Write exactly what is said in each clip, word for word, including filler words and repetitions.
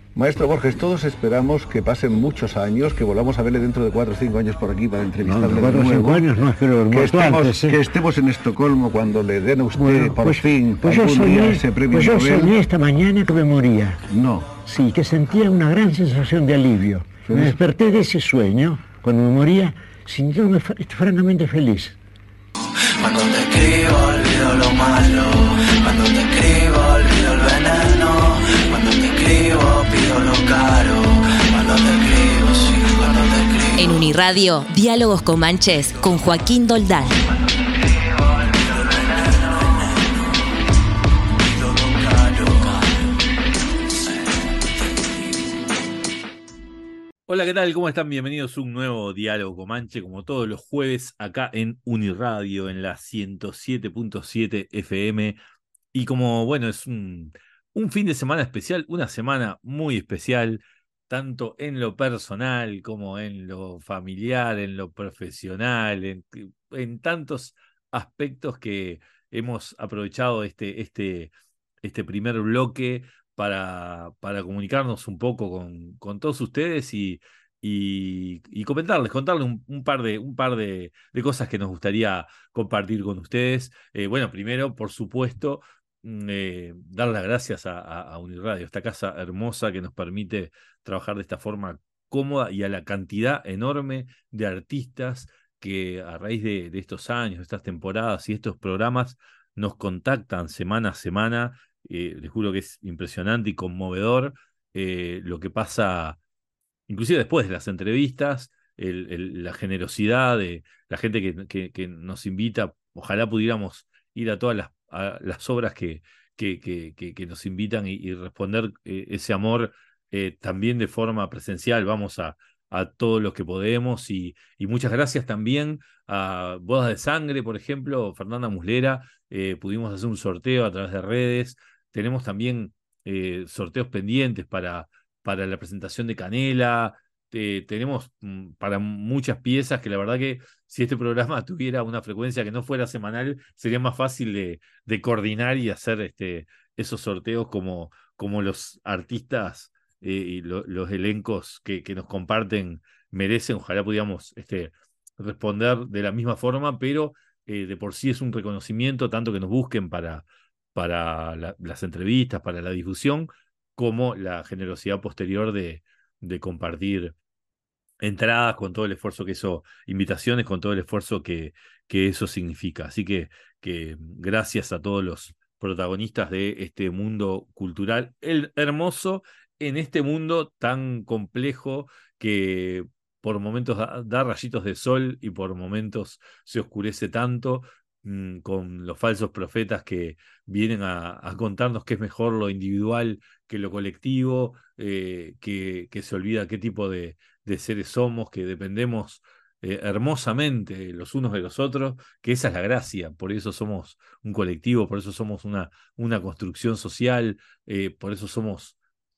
Maestro Borges, todos esperamos que pasen muchos años, que volvamos a verle dentro de cuatro o cinco años por aquí para No, entrevistarle de cuatro o cinco nuevo. años no, es que lo Que muerto estemos, antes, ¿eh? que estemos en Estocolmo cuando le den a usted Bueno, por pues, fin pues yo algún día soñé, ese premio pues yo Nobel. soñé esta mañana que me moría. No. Sí, que sentía una gran sensación de alivio. Sí. Me desperté de ese sueño, cuando me moría, sintiéndome fr- francamente feliz. Cuando te escribo olvido lo malo, cuando te escribo olvido el veneno, cuando te escribo pido lo caro, cuando te escribo, sí, cuando te escribo. En Uniradio, Diálogos Comanches con Joaquín Doldán. Cuando te escribo olvido el veneno, pido lo caro. Hola, ¿qué tal? ¿Cómo están? Bienvenidos a un nuevo Diálogo Comanche, como todos los jueves, acá en Uniradio, en la ciento siete punto siete F M. Y como, bueno, es un, un fin de semana especial, una semana muy especial, tanto en lo personal como en lo familiar, en lo profesional, en, en tantos aspectos que hemos aprovechado este, este, este primer bloque para, para comunicarnos un poco con, con todos ustedes y, y, y comentarles, contarles un, un par, de, un par de, de cosas que nos gustaría compartir con ustedes. Eh, bueno, primero, por supuesto, mm, eh, dar las gracias a, a, a Uniradio, esta casa hermosa que nos permite trabajar de esta forma cómoda y a la cantidad enorme de artistas que a raíz de, de estos años, de estas temporadas y estos programas nos contactan semana a semana. Eh, les juro que es impresionante y conmovedor eh, lo que pasa, inclusive después de las entrevistas, el, el, la generosidad de la gente que, que, que, nos invita. Ojalá pudiéramos ir a todas las, a las obras que, que, que, que, que nos invitan y, y responder eh, ese amor eh, también de forma presencial. Vamos a, a todos los que podemos y, y muchas gracias también a Bodas de Sangre, por ejemplo, Fernanda Muslera. Eh, pudimos hacer un sorteo a través de redes. Tenemos también eh, sorteos pendientes para, para la presentación de Canela. Eh, tenemos mm, para muchas piezas que la verdad que si este programa tuviera una frecuencia que no fuera semanal, sería más fácil de, de coordinar y hacer este, esos sorteos como, como los artistas eh, y lo, los elencos que, que nos comparten merecen. Ojalá pudiéramos este, responder de la misma forma, pero eh, de por sí es un reconocimiento, tanto que nos busquen para, para la, las entrevistas, para la difusión, como la generosidad posterior de, de compartir entradas con todo el esfuerzo que eso, invitaciones con todo el esfuerzo que, que eso significa. Así que, que gracias a todos los protagonistas de este mundo cultural, el hermoso, en este mundo tan complejo que por momentos da, da rayitos de sol y por momentos se oscurece tanto, mmm, con los falsos profetas que vienen a, a contarnos que es mejor lo individual que lo colectivo, eh, que, que se olvida qué tipo de de seres somos, que dependemos eh, hermosamente los unos de los otros, que esa es la gracia. Por eso somos un colectivo, por eso somos una, una construcción social, eh, por eso somos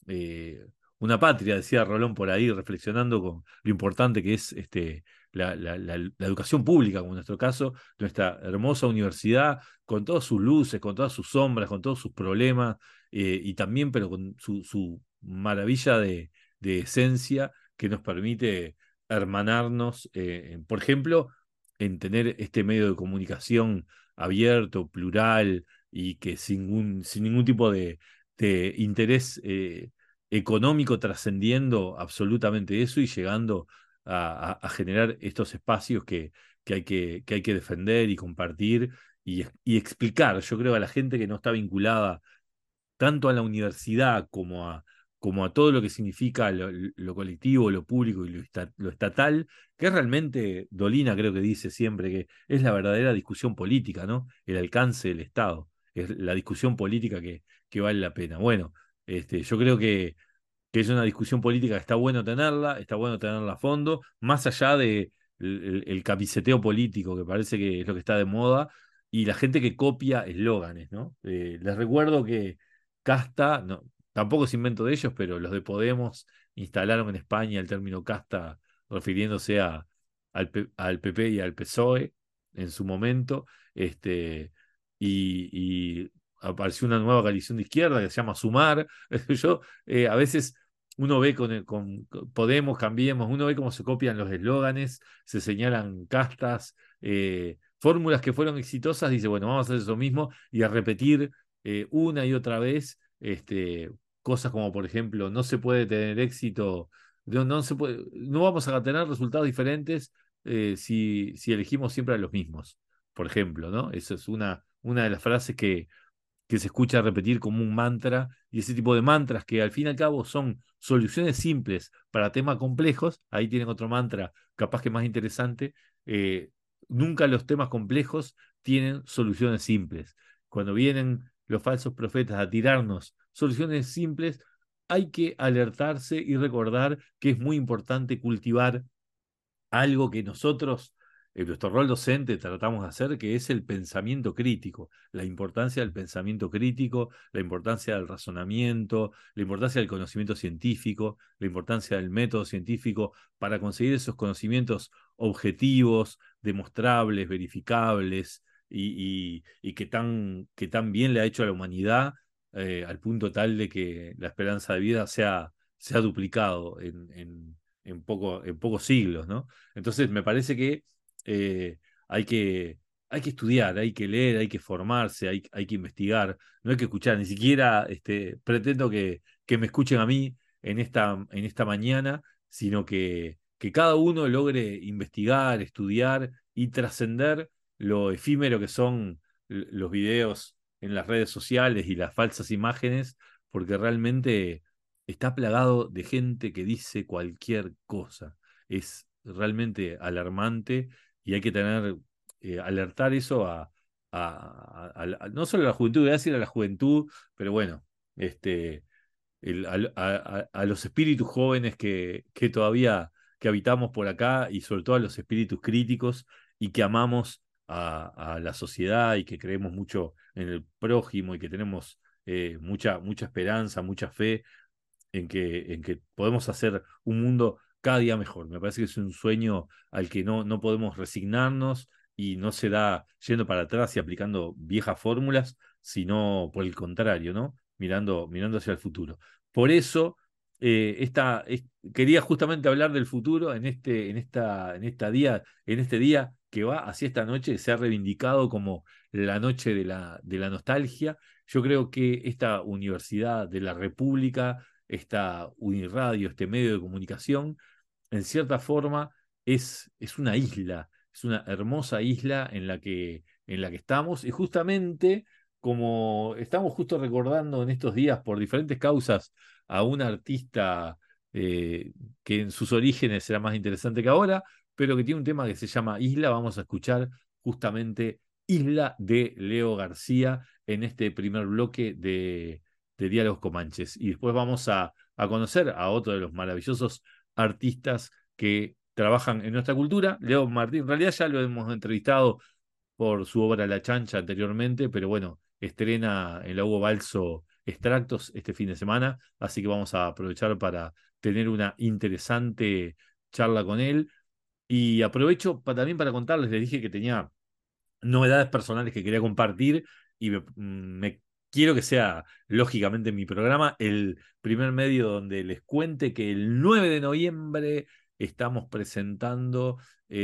eh, una patria, decía Rolón por ahí, reflexionando con lo importante que es este, la, la, la, la educación pública, como en nuestro caso, nuestra hermosa universidad, con todas sus luces, con todas sus sombras, con todos sus problemas, eh, y también, pero con su, su maravilla de, de esencia que nos permite hermanarnos, eh, por ejemplo, en tener este medio de comunicación abierto, plural y que sin, un, sin ningún tipo de, de interés eh, económico, trascendiendo absolutamente eso y llegando a, a, a generar estos espacios que, que, hay que, que hay que defender y compartir y, y explicar. Yo creo a la gente que no está vinculada tanto a la universidad como a, como a todo lo que significa lo, lo colectivo, lo público y lo, esta, lo estatal, que es realmente, Dolina creo que dice siempre que es la verdadera discusión política, ¿no? El alcance del Estado, es la discusión política que, que vale la pena. Bueno, este, yo creo que, que es una discusión política que está bueno tenerla, está bueno tenerla a fondo, más allá de el, el camiseteo político, que parece que es lo que está de moda, y la gente que copia eslóganes, ¿no? Eh, les recuerdo que casta, no, tampoco es invento de ellos, pero los de Podemos instalaron en España el término casta refiriéndose a, al, P- al P P y al P S O E en su momento, este, y, y apareció una nueva coalición de izquierda que se llama Sumar. Yo eh, a veces uno ve con, el, con, con Podemos, Cambiemos, uno ve cómo se copian los eslóganes, se señalan castas, eh, fórmulas que fueron exitosas, dice, bueno, vamos a hacer eso mismo y a repetir eh, una y otra vez este, cosas como, por ejemplo, no se puede tener éxito, no, no, se puede, no vamos a tener resultados diferentes eh, si, si elegimos siempre a los mismos, por ejemplo, ¿no? Esa es una, una de las frases que que se escucha repetir como un mantra, y ese tipo de mantras que al fin y al cabo son soluciones simples para temas complejos, ahí tienen otro mantra capaz que más interesante, eh, nunca los temas complejos tienen soluciones simples. Cuando vienen los falsos profetas a tirarnos soluciones simples, hay que alertarse y recordar que es muy importante cultivar algo que nosotros, en nuestro rol docente, tratamos de hacer, que es el pensamiento crítico, la importancia del pensamiento crítico, la importancia del razonamiento, la importancia del conocimiento científico, la importancia del método científico para conseguir esos conocimientos objetivos, demostrables, verificables, y, y, y que, tan, que tan bien le ha hecho a la humanidad, eh, al punto tal de que la esperanza de vida se ha, se ha duplicado en, en, en, poco, en pocos siglos, ¿no? Entonces me parece que, eh, hay que hay que estudiar, hay que leer, hay que formarse, hay, hay que investigar, no hay que escuchar, ni siquiera este, pretendo que, que me escuchen a mí en esta, en esta mañana, sino que, que cada uno logre investigar, estudiar y trascender lo efímero que son los videos en las redes sociales y las falsas imágenes, porque realmente está plagado de gente que dice cualquier cosa. Es realmente alarmante y hay que tener, eh, alertar eso a, a, a, a, no solo a la juventud, voy a decir a la juventud, pero bueno, este, el, a, a, a, los espíritus jóvenes que, que todavía que habitamos por acá y sobre todo a los espíritus críticos y que amamos a, a la sociedad y que creemos mucho en el prójimo y que tenemos eh, mucha, mucha esperanza, mucha fe en que, en que podemos hacer un mundo cada día mejor. Me parece que es un sueño al que no, no podemos resignarnos y no se da yendo para atrás y aplicando viejas fórmulas, sino por el contrario, ¿no? Mirando, mirando hacia el futuro. Por eso, eh, esta, es, quería justamente hablar del futuro en este, en, esta, en, esta día, en este día que va hacia esta noche, que se ha reivindicado como la noche de la, de la nostalgia. Yo creo que esta Universidad de la República, esta Uniradio, este medio de comunicación, en cierta forma es, es una isla, es una hermosa isla en la que, en la que estamos, y justamente como estamos justo recordando en estos días por diferentes causas a un artista eh, que en sus orígenes será más interesante que ahora, pero que tiene un tema que se llama Isla, vamos a escuchar justamente Isla de Leo García en este primer bloque de de Diálogos Comanches. Y después vamos a, a conocer a otro de los maravillosos artistas que trabajan en nuestra cultura, Leo Martín. En realidad ya lo hemos entrevistado por su obra La Chancha anteriormente, pero bueno, estrena en la Hugo Balso Extractos este fin de semana, así que vamos a aprovechar para tener una interesante charla con él. Y aprovecho pa, también para contarles, les dije que tenía novedades personales que quería compartir y me, me quiero que sea, lógicamente, en mi programa, el primer medio donde les cuente que el nueve de noviembre estamos presentando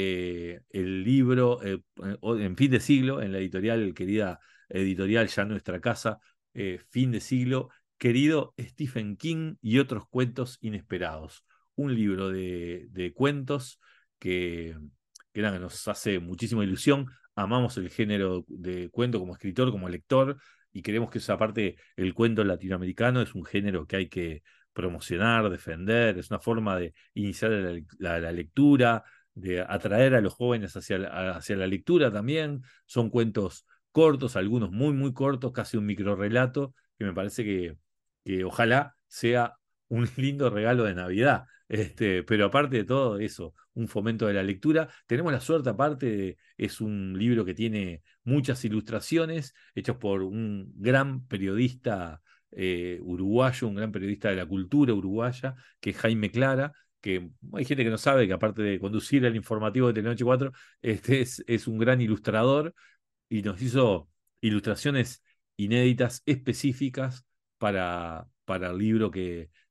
eh, el libro eh, en fin de siglo, en la editorial, querida editorial Ya Nuestra Casa, eh, Fin de Siglo, querido Stephen King y otros cuentos inesperados. Un libro de, de cuentos que, que nada, nos hace muchísima ilusión. Amamos el género de cuento como escritor, como lector, y creemos que esa parte, el cuento latinoamericano, es un género que hay que promocionar, defender, es una forma de iniciar la, la, la lectura, de atraer a los jóvenes hacia la, hacia la lectura también. Son cuentos cortos, algunos muy, muy cortos, casi un microrrelato, que me parece que, que ojalá sea un lindo regalo de Navidad. Este, pero aparte de todo eso, un fomento de la lectura. Tenemos la suerte, aparte, de, es un libro que tiene muchas ilustraciones, hechos por un gran periodista eh, uruguayo, un gran periodista de la cultura uruguaya, que es Jaime Clara, que hay gente que no sabe que aparte de conducir el informativo de Telenoche cuatro, este es, es un gran ilustrador y nos hizo ilustraciones inéditas, específicas para, para el libro que,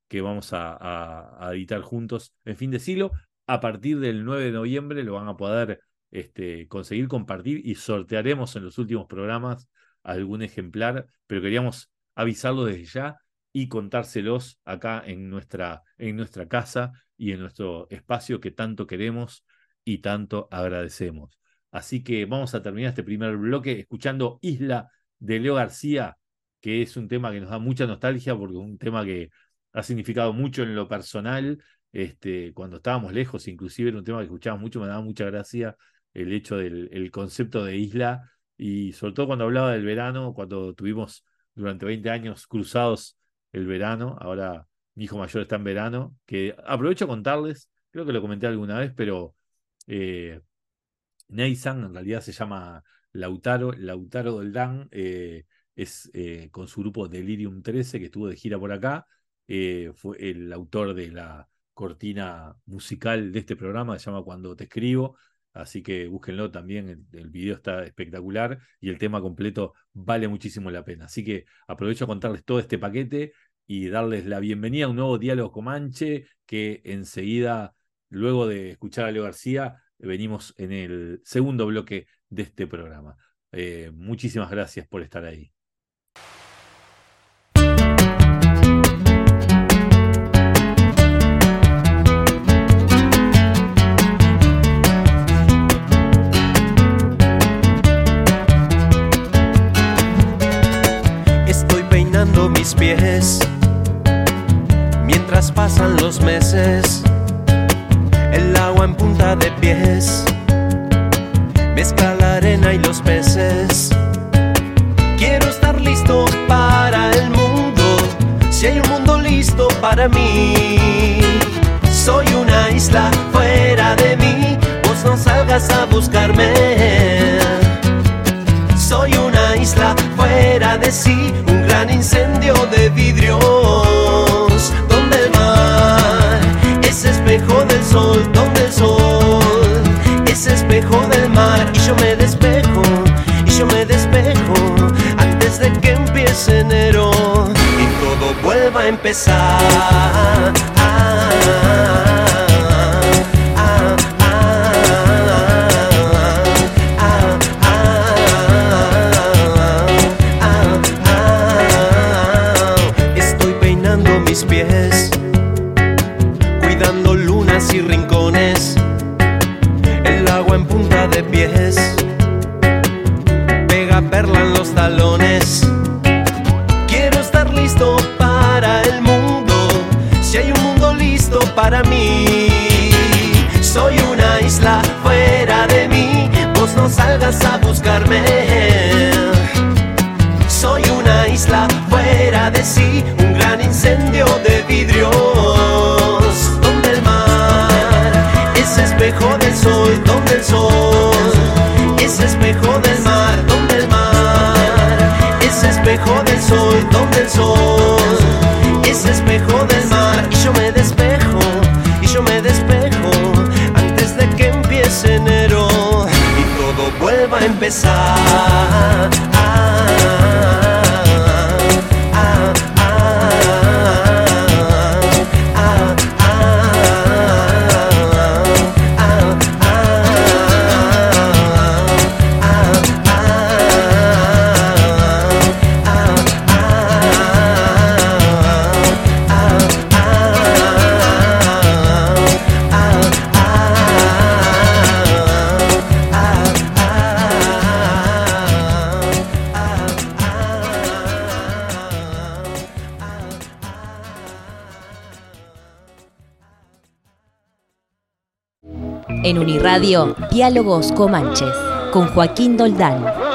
que vamos a, a, a editar juntos en Fin de Siglo. A partir del nueve de noviembre lo van a poder este, conseguir, compartir y sortearemos en los últimos programas algún ejemplar, pero queríamos avisarlo desde ya y contárselos acá en nuestra, en nuestra casa y en nuestro espacio que tanto queremos y tanto agradecemos. Así que vamos a terminar este primer bloque escuchando Isla de Leo García, que es un tema que nos da mucha nostalgia porque es un tema que ha significado mucho en lo personal. Este, cuando estábamos lejos, inclusive era un tema que escuchábamos mucho, me daba mucha gracia el hecho del el concepto de isla, y sobre todo cuando hablaba del verano, cuando tuvimos durante veinte años cruzados el verano. Ahora mi hijo mayor está en verano, que aprovecho a contarles, creo que lo comenté alguna vez, pero eh, Neysan en realidad se llama Lautaro, Lautaro Doldán, eh, es eh, con su grupo Delirium trece, que estuvo de gira por acá, eh, fue el autor de la cortina musical de este programa, se llama Cuando te escribo, así que búsquenlo también, el, el video está espectacular y el tema completo vale muchísimo la pena. Así que aprovecho a contarles todo este paquete y darles la bienvenida a un nuevo Diálogo Comanche, que enseguida, luego de escuchar a Leo García, venimos en el segundo bloque de este programa. Eh, muchísimas gracias por estar ahí. Estoy peinando mis pies mientras pasan los meses. El agua en punta de pies mezcla la arena y los peces. Quiero estar listo para el mundo, si hay un mundo listo para mí. Soy una isla fuera de mí, vos no salgas a buscarme. Soy una isla fuera de sí, un gran incendio de vidrios, donde el mar es espejo del sol, donde el sol es espejo del mar. Y yo me despejo, y yo me despejo antes de que empiece enero y todo vuelva a empezar. Ah, ah, ah, ah, ah. Estoy peinando mis pies, cuidando lunas y rincones. El agua en punta de pies pega perla en los talones. Quiero estar listo para el mundo, si hay un mundo listo para mí. Soy una isla fuera de mí, vos no salgas a buscarme. Soy una isla fuera de sí, un gran incendio de vidrios, donde el mar es espejo del sol, donde el sol es espejo del mar, donde el mar es espejo del sol, donde el sol es espejo del mar. Y yo me despejo, y yo me despejo antes de que empiece enero y todo vuelva a empezar. En Uniradio, Diálogos Comanches, con Joaquín Doldán.